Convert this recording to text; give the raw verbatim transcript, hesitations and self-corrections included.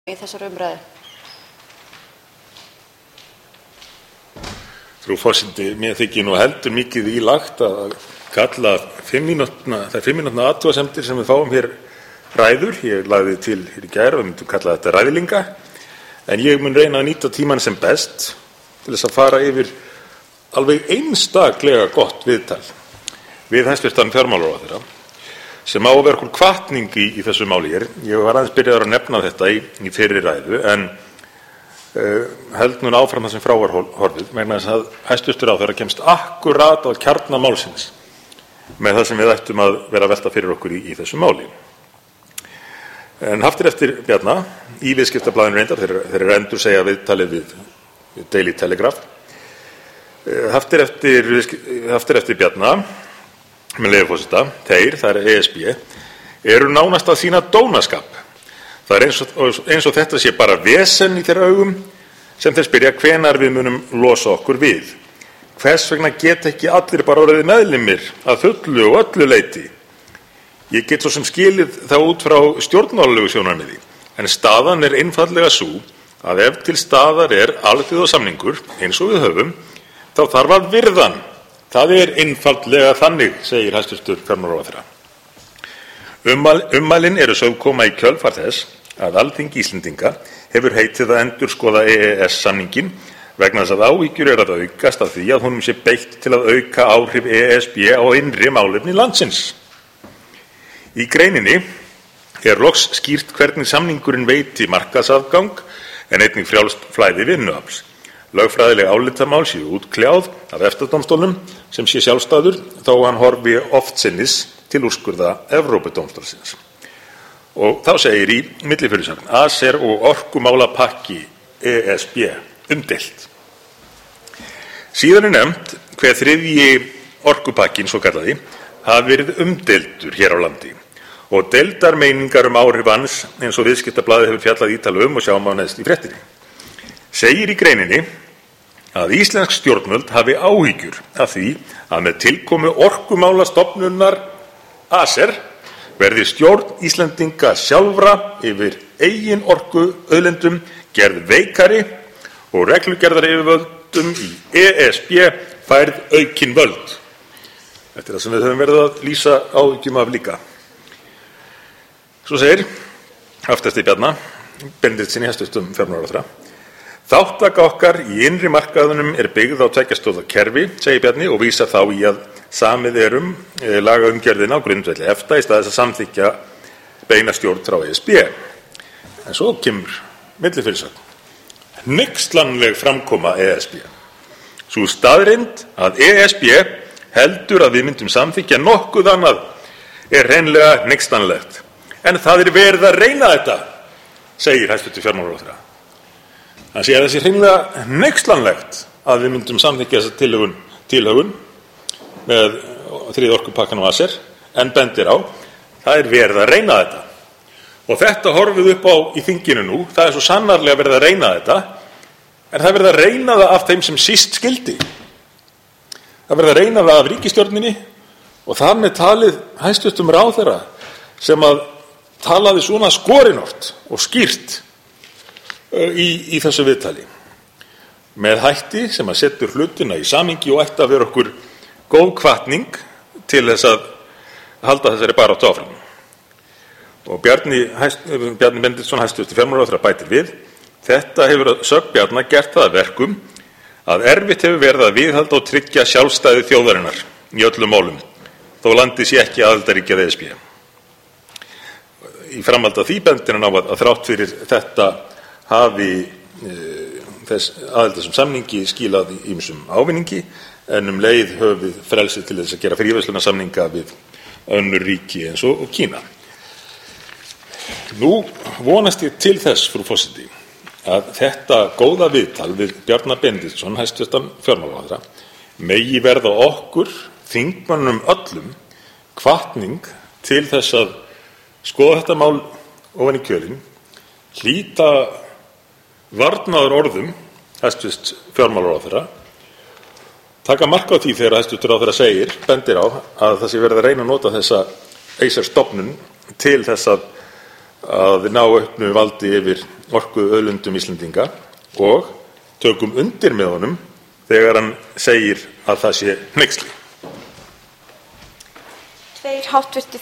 í þessari umræðu. Frú forseti, mér þykir nú heldur mikið í lagt að kalla fimm mínútna, það er fimm mínútna athugasemdir sem við fáum hér ræður. Ég lagði til hér í gær og myndum kalla þetta ræðlinga, en ég mun reyna að nýta tímann sem best til þess að fara yfir alveg einstaklega gott viðtal við hæstvirtan fjármálaráðherra sem á að vera okkur hvatning í, í þessu máli hér. Ég var aðeins byrjaður að nefna þetta í, í fyrri ræðu, en uh, held núna áfram það sem frá var horfið, vegna þess að hæstvirtur ráðherra kemst akkurat á kjarna málsins með það sem við ættum að vera að velta fyrir okkur í, í þessu máli. En haft er eftir Bjarna í Viðskiptablaðinu reyndar, þeir, þeir eru endur segja viðtalið við, við Daily Telegraph. Uh, haft er eftir, haft er eftir Bjarna, með leyfi forseta, þeir, það er E S B, eru nánast að sýna dónaskap. Það er eins og, eins og þetta sé bara vesen í þeirra augum sem þeir spyrja hvenær við munum losa okkur við. Hvers vegna get ekki allir bara orðið meðlimir að fullu og öllu leyti? Ég get svo sem skilið það út frá stjórnmálulegu sjónarmiði, en staðan er einfaldlega sú að ef til staðar er alþjóðasamningur eins og við höfum, þá þarf að virða hann. Það er einfaldlega þannig, segir hæstvirtur fjármálaráðherra. Ummælin eru sögð koma í kjölfar þess að Alþingi Íslendinga hefur heitið að endurskoða E E S-samninginn vegna þess að áhyggjur er að aukast af því að honum sé beitt til að auka áhrif E S B á innri málefni landsins. Í greininni er loks skýrt hvernig samningurinn veiti markaðsafgang en einnig frjálst flæði vinnuafls. Lögfræðileg álitamál séu útkljáð af EFTA-dómstólnum sem sé sjálfstæður þó hann horfi oftsinnis til úrskurða Evrópudómstólsins. Og þá segir í millifyrirsögn ACER og orkumálapakki E S B umdeilt. Síðan er nefnt hver þriðji orkupakkin svo kallaði hafi verið umdeildur hér á landi og deildarmeiningar um áhrif hans eins og Viðskiptablaðið hefur fjallað ítarlega um og sjáum á neðst í fréttinni. Segir í greininni að íslensk stjórnvöld hafi áhyggjur af því að með tilkomu orkumálastofnunar ACER verði stjórn Íslendinga sjálfra yfir eigin orkuauðlindum gerð veikari og reglugerðaryfirvöldum í E S B færð aukin völd. Þetta er það sem við höfum verið að lýsa áhyggjum af líka. Svo segir, haft eftir Bjarna Benediktssyni, hæstvirtum fjármálaráðherra: Þátttaka okkar í innri markaðunum er byggð á tveggja stoða kerfi, segir Bjarni, og vísar þá í að samið er um e, lagaumgjörðina á grundvelli EFTA í stað þess að samþykkja beina stjórn frá E S B. En svo kemur millifyrirsögn. Hneykslanleg framkoma E S B. Sú staðreynd að E S B heldur að við myndum samþykkja nokkuð annað er hreinlega hneykslanlegt. En það er verið að reyna þetta, segir hæstvirtur fjármálaráðherra. Það sé að það sé hreinlega hneykslanlegt að við myndum samþykkja þessa tilhögun, tilhögun með þriðja orkupakkann og ACER, en bendir á það er verið að reyna þetta. Og þetta horfum við upp á í þinginu nú, það er svo sannarlega verið að reyna þetta, en það er verið að reyna það af þeim sem síst skildi. Það er verið að reyna það af ríkisstjórninni og þar með talið hæstvirtum ráðherra sem að talaði svona skorinort og skýrt Í, í þessu viðtali með hætti sem að setur hlutina í samhengi og ætti að vera okkur góð hvatning til þess að halda þessari baráttu áfram. Og Bjarni, Bjarni Benediktsson, hæstvirtur fjármálaráðherra, bætir við: Þetta hefur sögn Bjarna gert það að verkum að erfitt hefur verið að viðhalda og tryggja sjálfstæði þjóðarinnar í öllum málum þó landið sé ekki aðildarríki að E S B. Í framhaldi af því bendir hann á að, að þrátt fyrir þetta hafi e, þess aðild þessum samningi skilað í ýmsum ávinningi, en um leið höfum við frelsið til þess að gera fríverslunarsamninga við önnur ríki eins og, og Kína. Nú vonast ég til þess, frú forseti, að þetta góða viðtal við Bjarna Benediktsson, hæstvirtan fjármálaráðherra, megi verða okkur, þingmönnum öllum, hvatning til þess að skoða þetta mál ofan í kjölinn, hlýta varnaður orðum hæstvirts fjármálaráðherra, taka mark á því þegar hæstvirtur ráðherra segir, bendir á að það sé verið að reyna að nota þessa ACER-stofnun til þess að að ná auknu valdi yfir orkuauðlindum Íslendinga og tökum undir með honum þegar hann segir að það sé hneyksli. Tveir háttvirtir